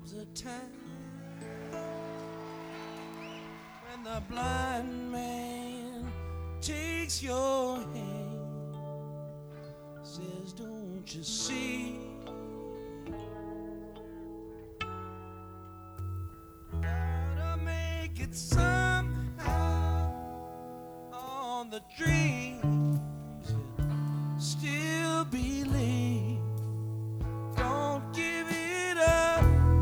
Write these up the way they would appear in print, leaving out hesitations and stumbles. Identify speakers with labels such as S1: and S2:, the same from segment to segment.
S1: Comes a time when the blind man takes your hand, says, don't you see? Gotta make it somehow on the dreams you still believe. Don't give it up.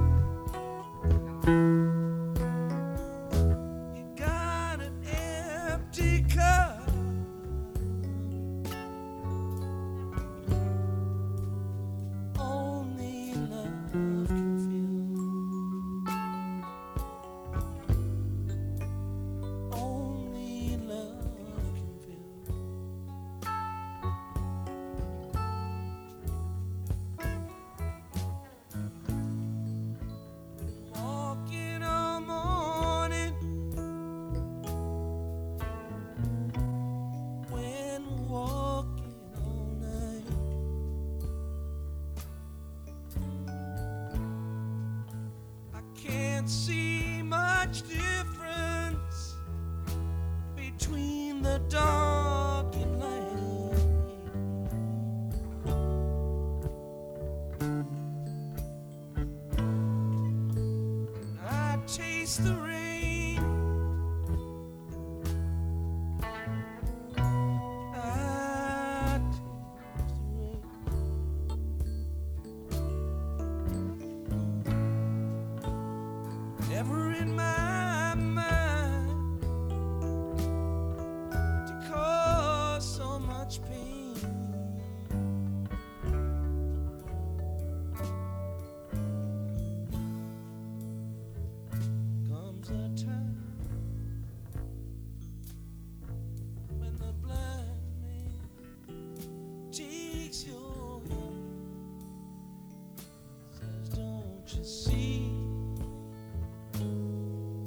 S1: You got an empty cup. Only love can fill. Only love can fill. Walking all morning, when walking all night. I can't see much difference between the dark and light. I taste the rain. I taste the rain. Never in my mind to cause so much pain. Comes a time when the blind man takes your hand, says, don't you see?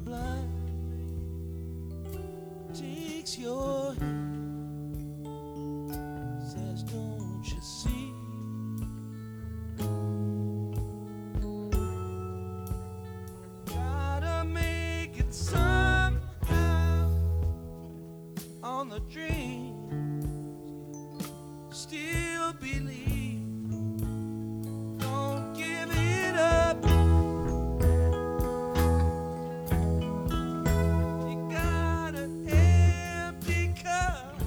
S1: blindly takes your hand, says, don't you see? Gotta make it somehow on the dream. Still believe, don't give it up. You got an empty cup.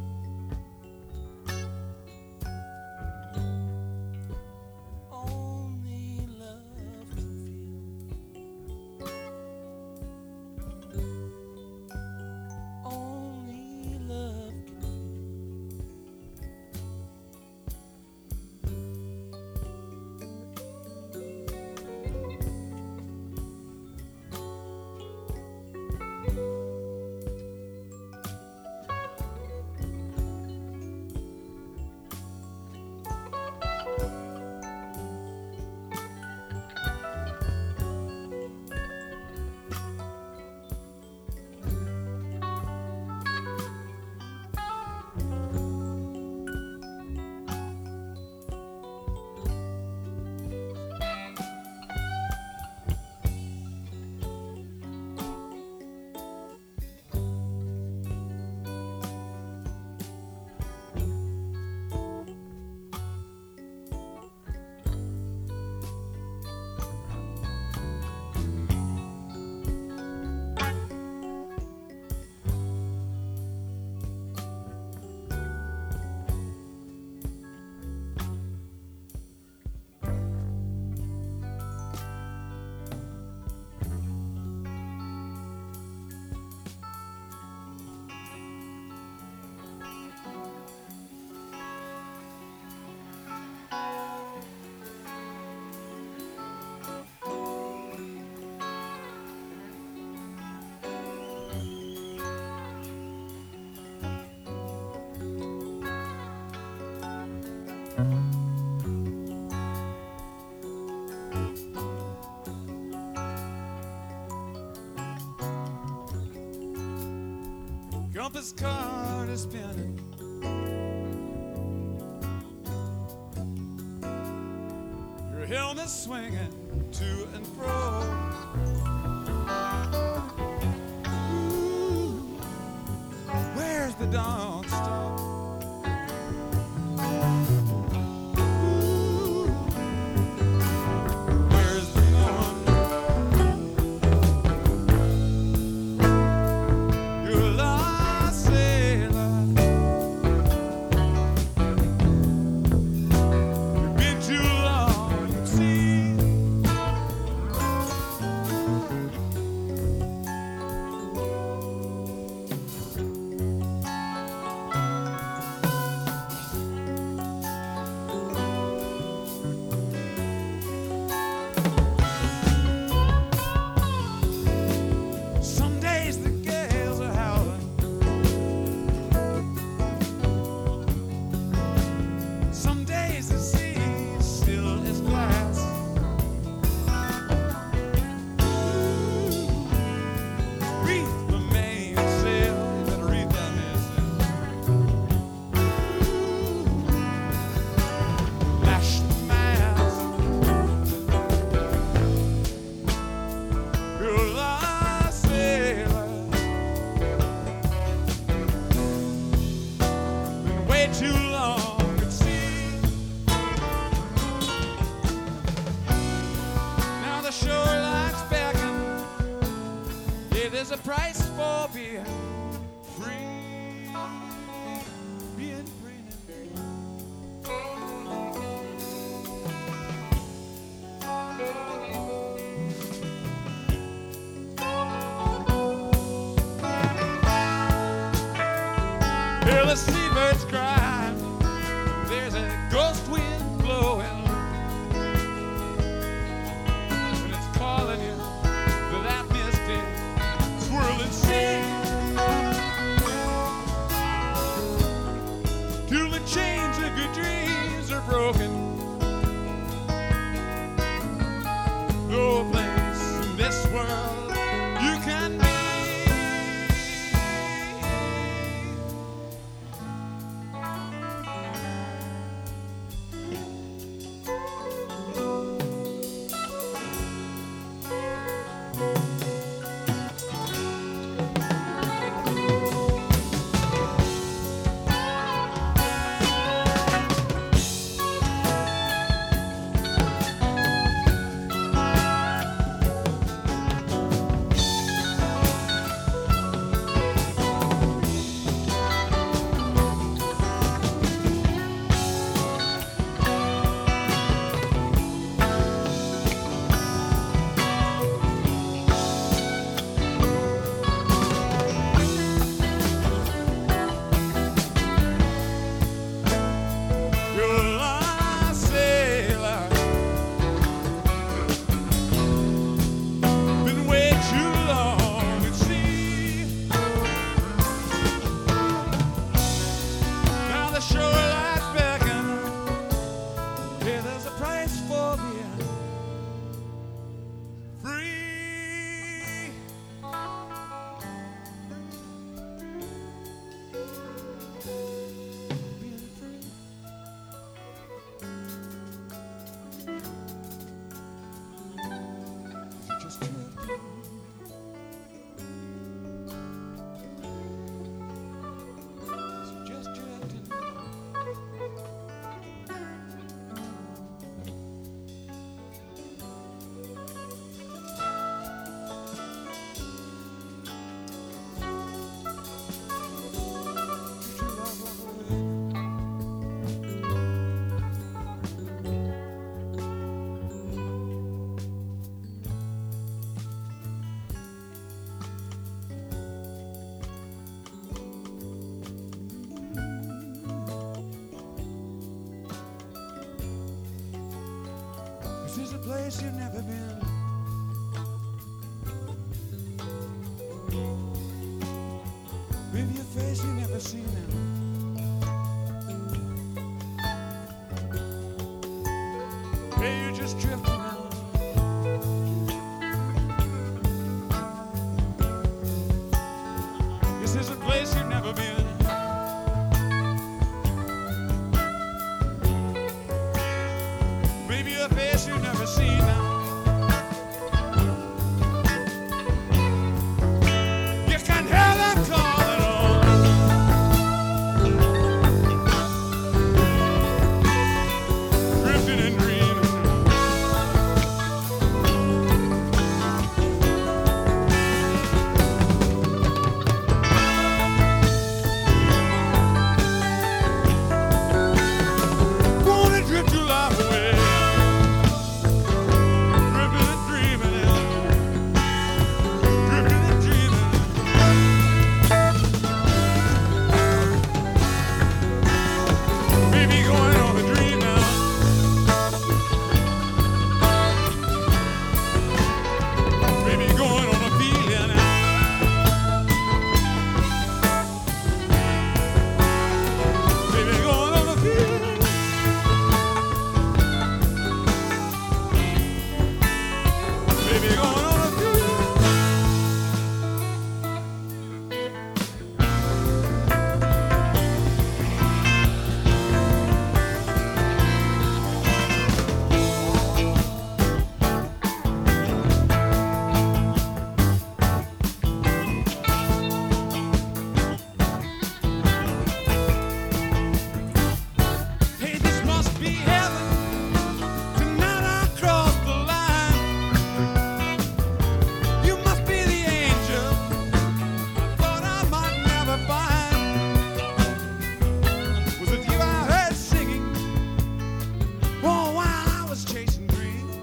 S1: Only love can fill. Only love can fill. Compass card is spinning. Your helmet swinging to and fro. Ooh, where's the dawn star? Ooh, where's the moon? Your lost sailor. You've been too long at sea. Some days the gales are howling. Some days the sea is still as glass. Reef the mainsail. You better read that mainsail. Lash the mast. You're lost sailor. Been way too long at sea. Now the shoreline's beckon. Yeah, there's a price for being free. Being free. Hear the seabirds cry. There's a ghost wind blowing, and it's calling you to that misty, swirling sea. Till the chains of your dreams are broken. No place in this world you can
S2: place you've never been. Maybe a face you've never seen. Hey, you're just drifting out. This is a place you've never been. Maybe a face you've never seen now. You can hear them calling on. Drifting and dreaming. Gonna drift your life away. Dripping and dreaming, dripping and dreaming. Baby, going on a dream now. Baby, going on a feeling now. Baby, going on a feeling. Baby, going on a feeling. Hey, this must be heaven. Tonight I crossed the line. You must be the angel I thought I might never find. Was it you I heard singing? Oh, while I was chasing dreams,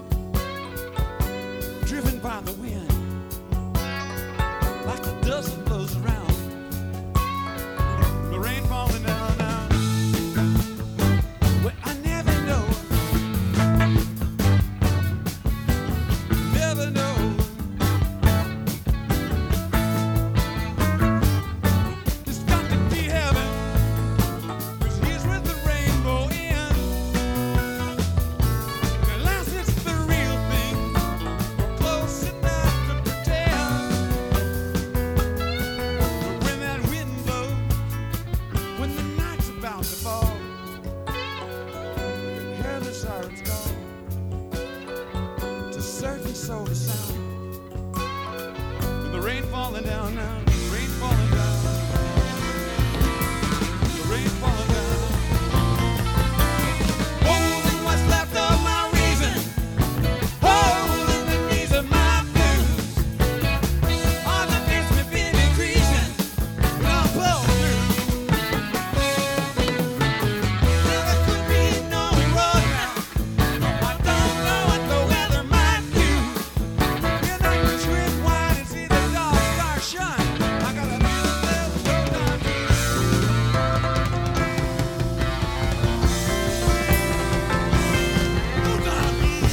S2: driven by the wind, like the dust that blows around, the rain falling down now. Well, I never know, never know. It's got to be heaven, 'cause here's with the rainbow in. Unless it's the real thing, or close enough to pretend. But when that wind blows, when the night's about to fall, you can hear the sirens call to surf and soul to sound. And the rain falling down now, rain falling down, the rain falling down. Holding what's left of my reason, holding the knees of my blues. All the days we've been increasing, and I'll blow through. Well, there could be no road now. I don't know what the weather might do. When I can drink wine and see the dark stars shine, I got a little go down. Go down.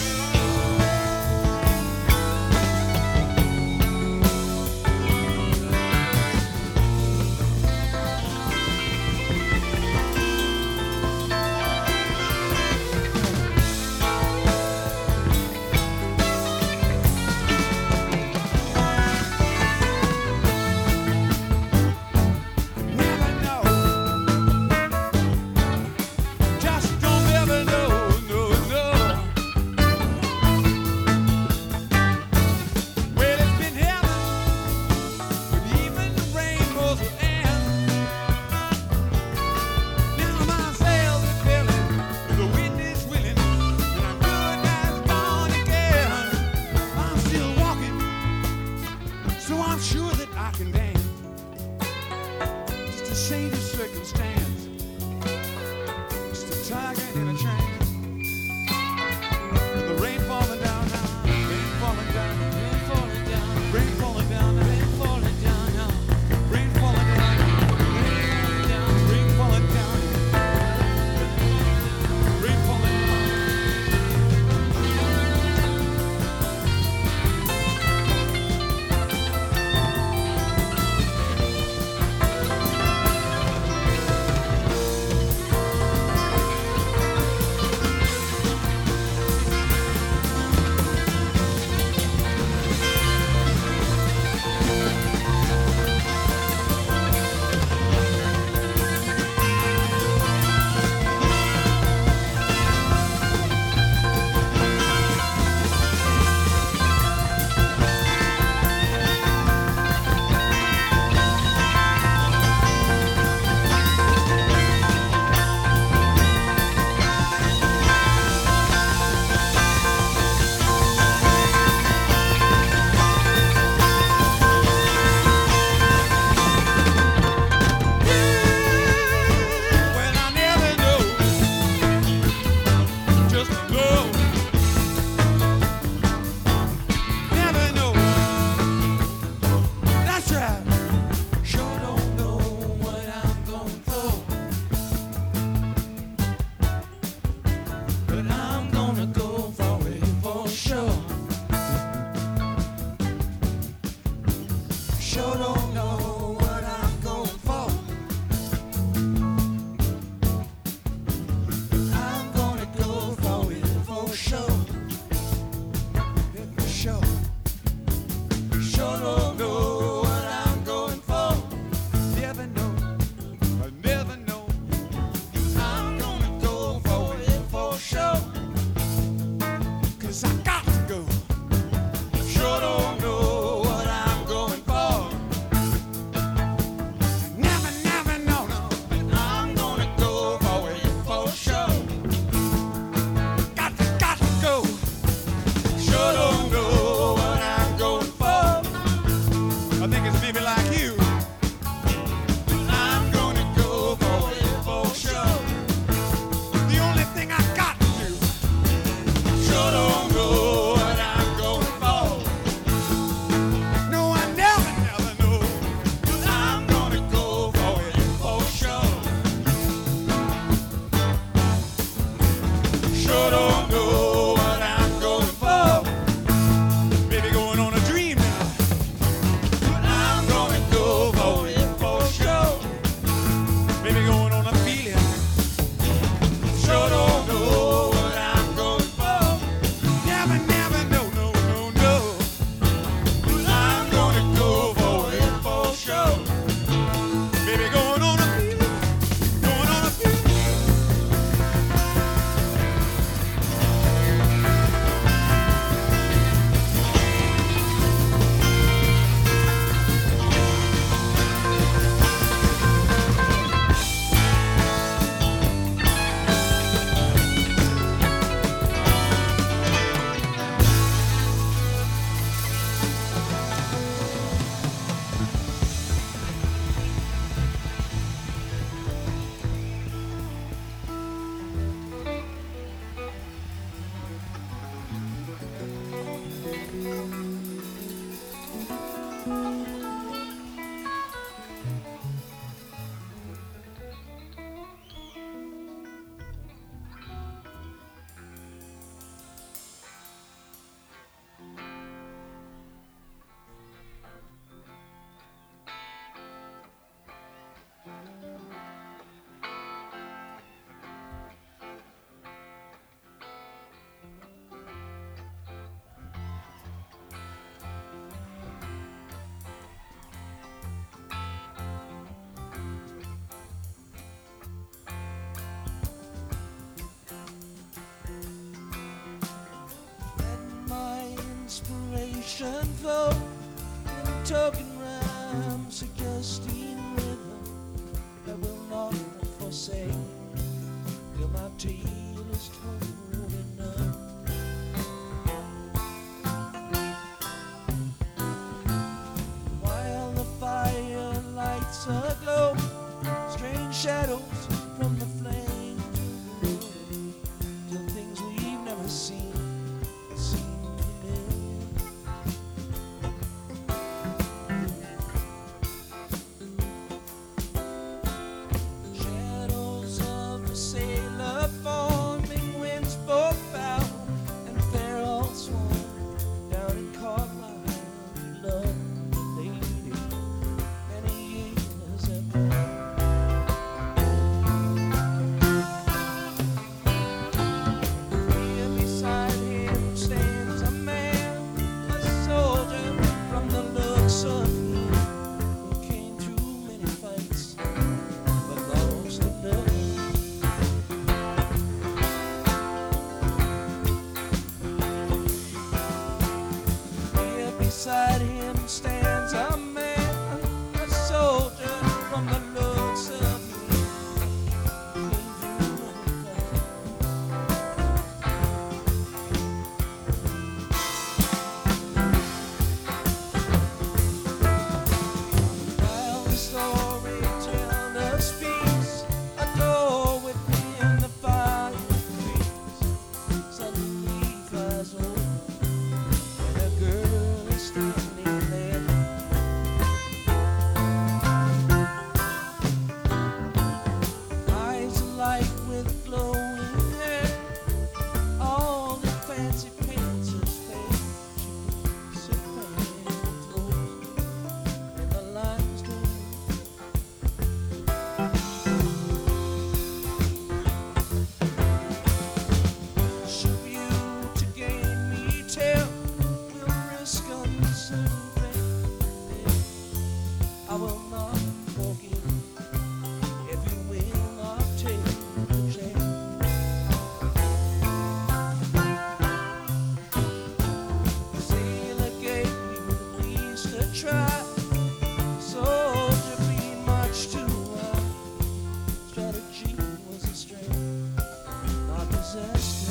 S2: Never know. Just don't ever know, no, no. Well, it's been heaven, but even the rainbows will end. Now my sails are filling, the wind is willing, and I'm good as gone again. I'm still walking, so I'm sure that I can dance. Just a shade of circumstance, just a tiger in a trance. The rain falling down now, rain falling down, rain falling down, rain falling down, rain falling down now, rain falling down, rain falling down, rain falling down.
S3: flow in token rhyme, suggesting rhythm that will not forsake till my tale is told enough. While the fire lights aglow, strange shadows from the flame till things we've never seen seem familiar. Shadows of a sailor forming, winds both foul and fair all sworn down in Carlisle. We loved the lady many years ago. Here beside him stands a man, a soldier from the looks of him, who came through many fights but lost the love. Here beside him stands a man, a soldier from the looks of him, who came through many fights. While the storyteller speaks, a door within the fire creaks, suddenly flies open, and a girl is standing there. Eyes alight with glowing hair, all the fancy paints his face. She so fair and throws, and the lines do. Should you to gain me tell, we'll risk uncertain fate. I will not forgive if you will not take the chance. The sailor gave you at least a try. Soldier being much too high. Strategy was a strength, not disaster.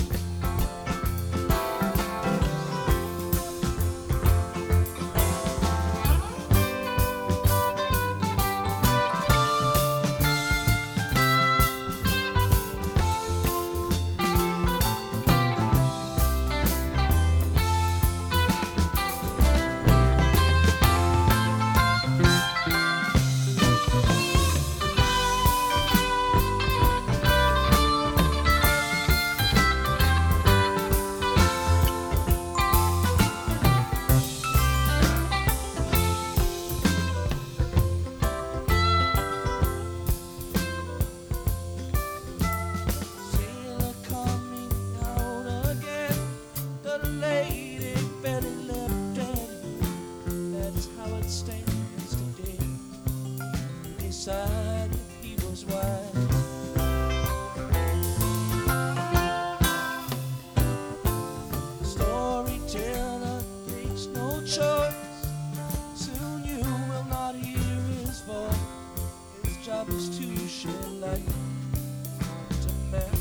S3: Sailor coming out again, the lady Betty left dead. That's how it stands today. Decided he was wise. Storyteller takes no choice. Soon you will not hear his voice. His job is to shed light to master.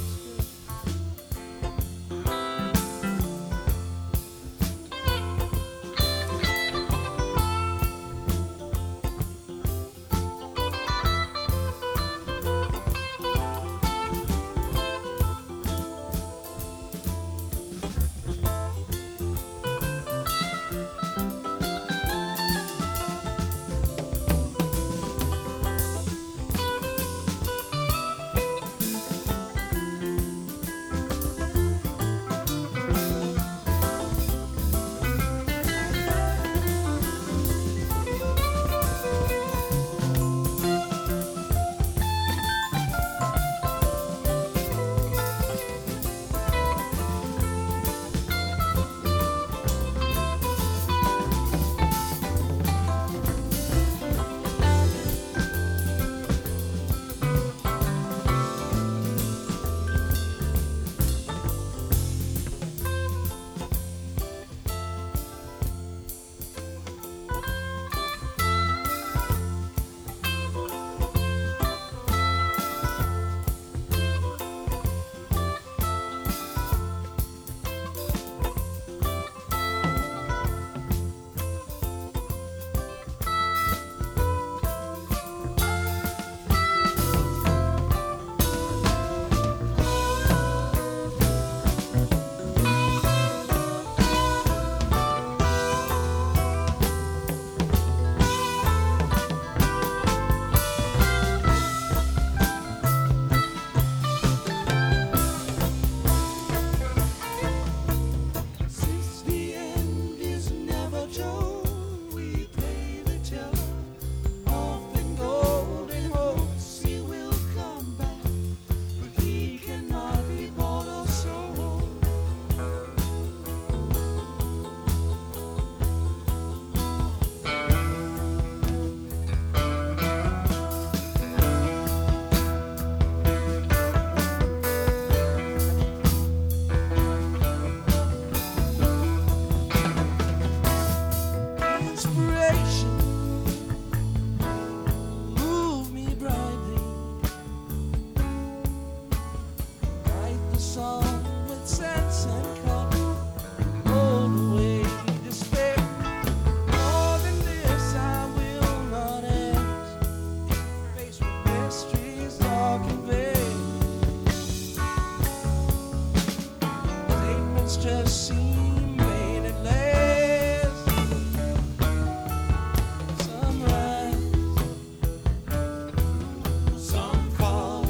S3: seem vain at last. Some rise, some fall,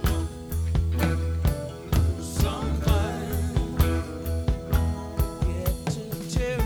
S3: some climb, get to two.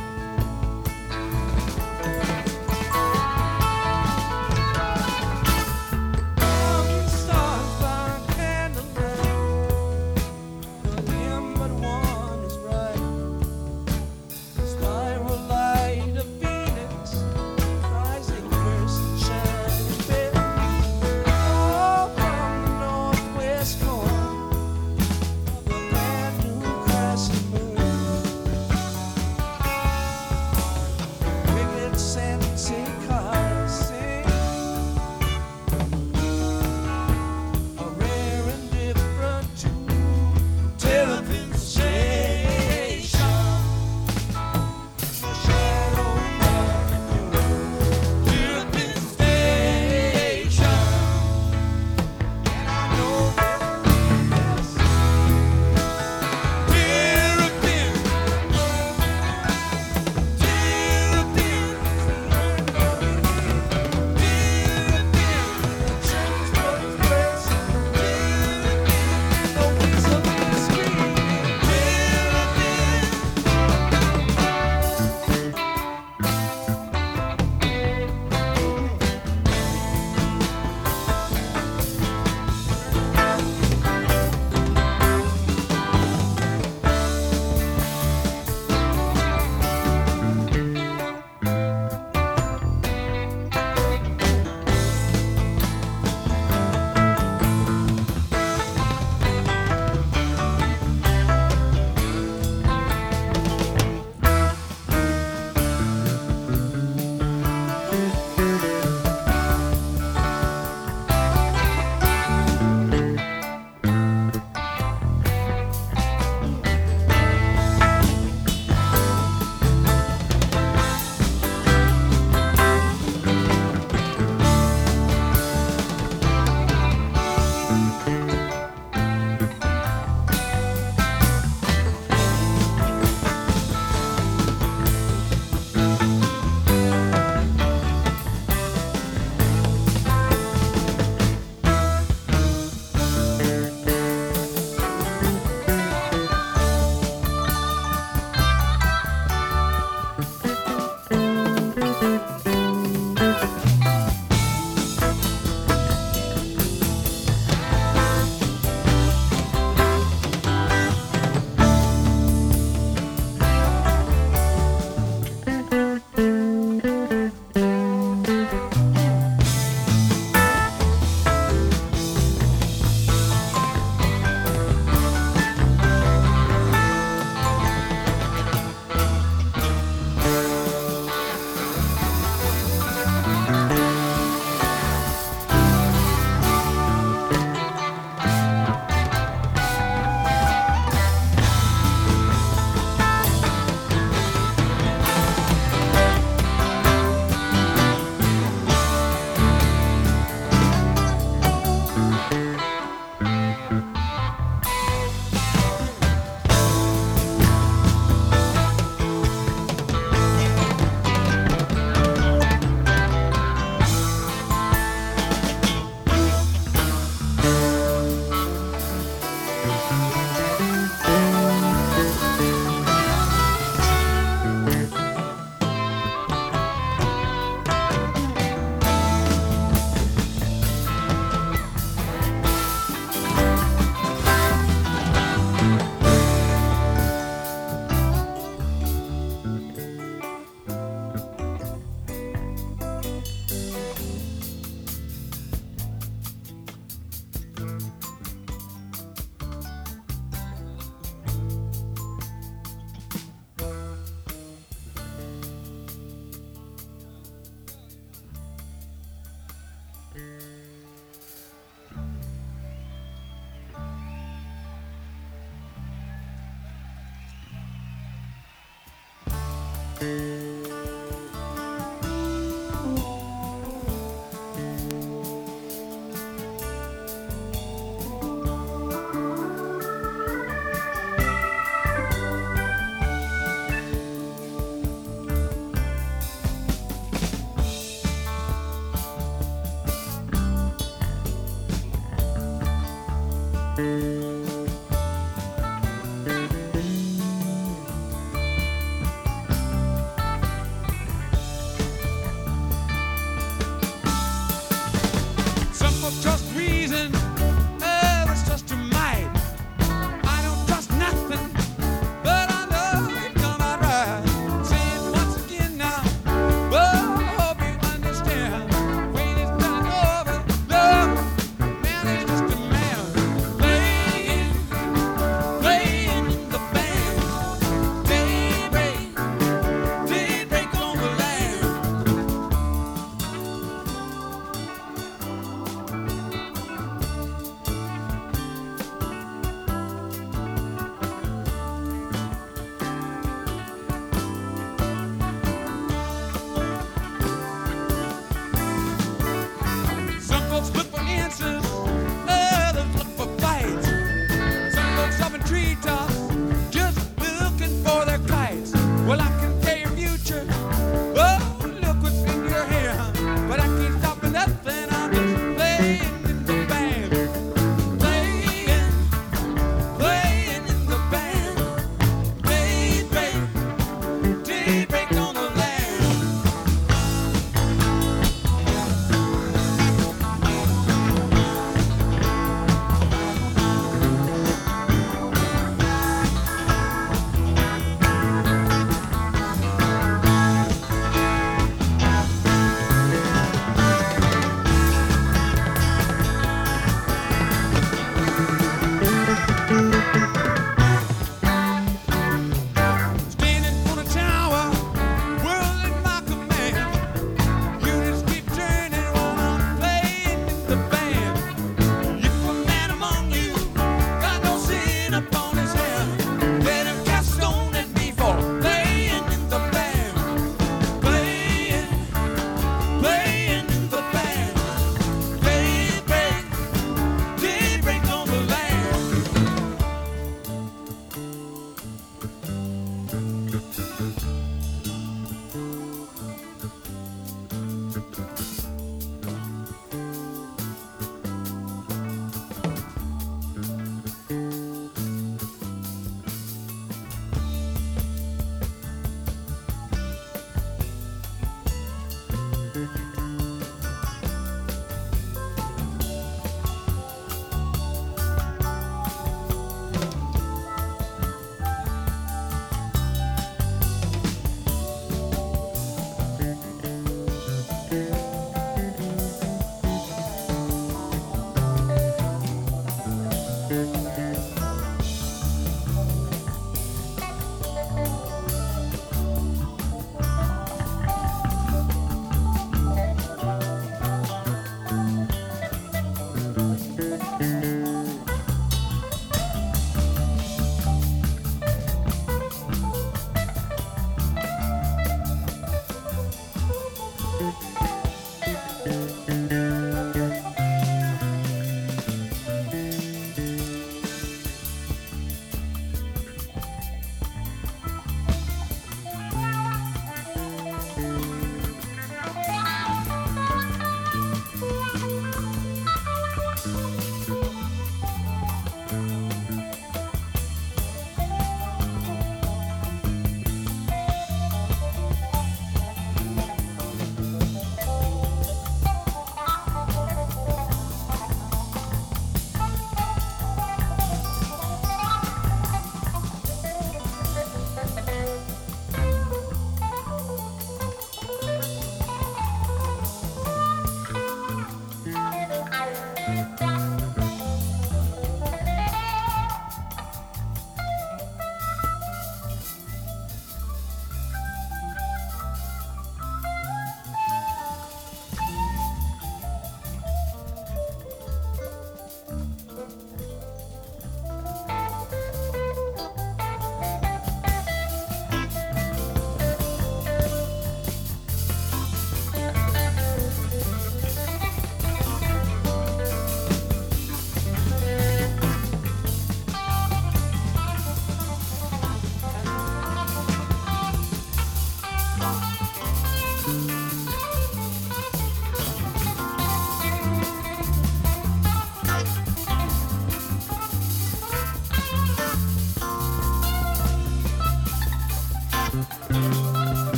S3: Thank